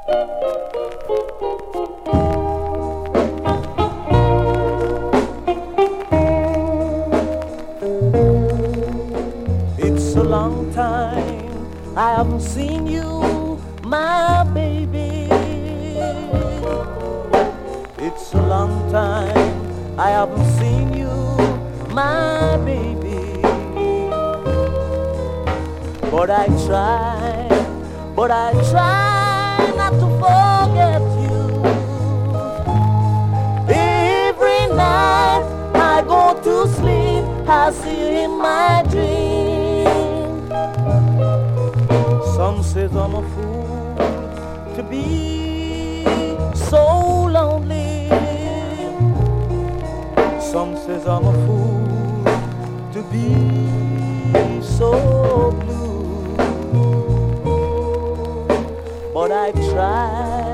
It's a long time I haven't seen you, my baby. It's a long time I haven't seen you, my baby. But I try not to forget you. Every night I go to sleep, I see you in my dream. Some says I'm a fool to be so lonely. Some says I'm a fool to be so blue. But I try